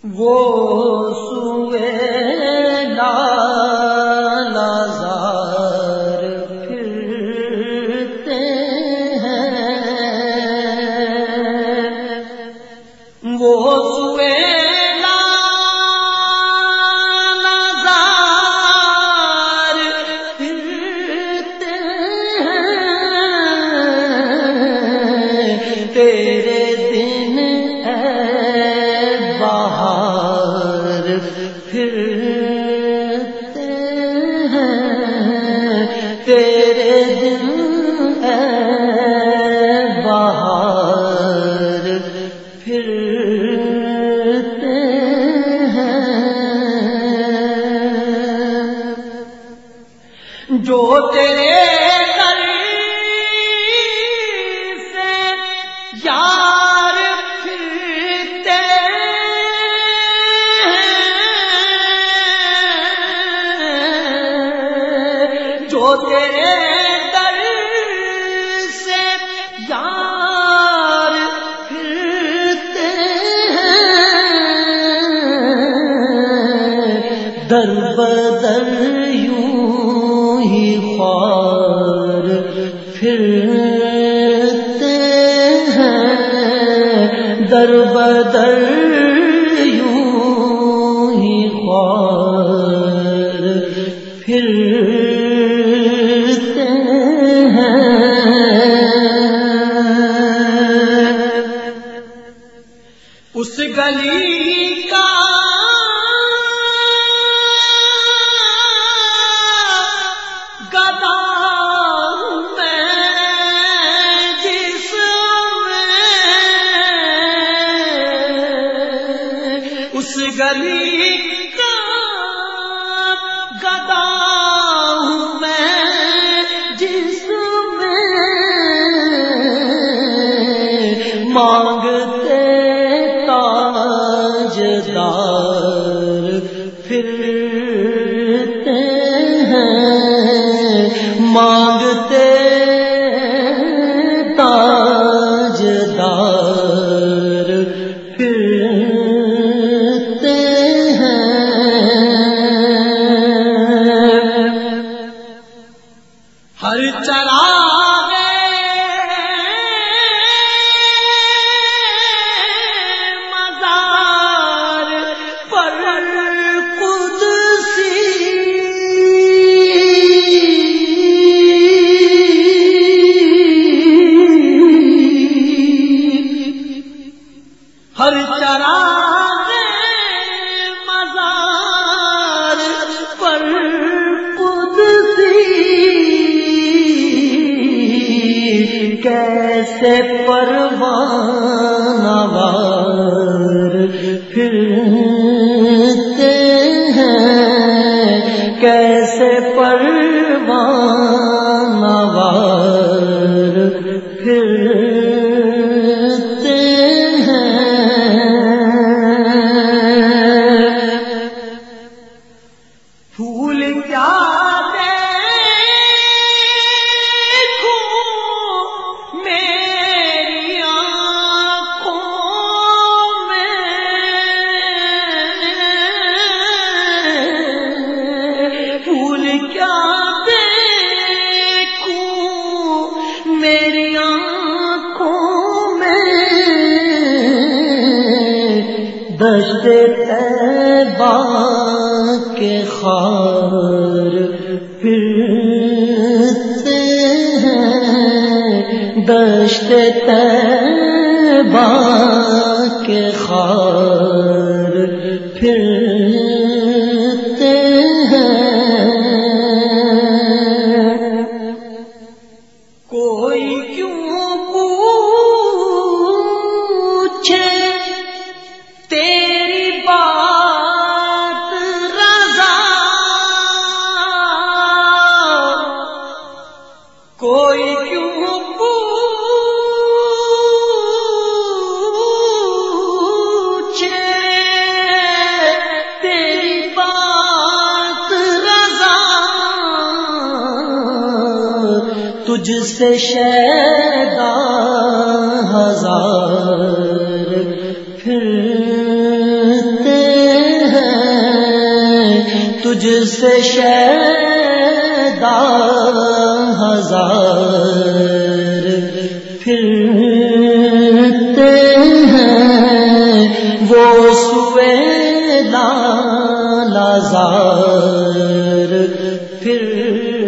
وہ سوئے لالازار پھرتے ہیں، وہ سوئے لالازار پھرتے ہیں، تیرے دن بہار پھرتے ہیں، تیرے دن بہار پھرتے ہیں، جو تیرے در سے یار پھرتے ہیں، جو تیرے در سے یار پھرتے ہیں، در بدر یوں ہی خوار پھرتے ہیں، در بدر یوں ہی خوار پھرتے ہیں، اس گلی کا گدا میں جس میں، اس گلی کا گدا میں جس میں، مانگتے تاجدار پھرتے ہیں، مانگتے تاجدار پھرتے ہیں، ہر چراغ مزار پر قدسی، ہر چراغ مزار پر قدسی، کیسے پروانہ وار پھرتے ہیں، کیسے پروانہ وار پھرتے ہیں، پھول کیا دشت طیبہ کے خار پھرتے ہیں، دشت طیبہ کے خار پھرتے ہیں، کوئی کیوں پوچھے تیری بات رضا، کوئی کیوں پوچھے تیری بات رضا، تجھ سے شیدا ہزار پھرتے تجھ سے شیدا ہزار پھرتے ہیں وہ سویدا لازار پھر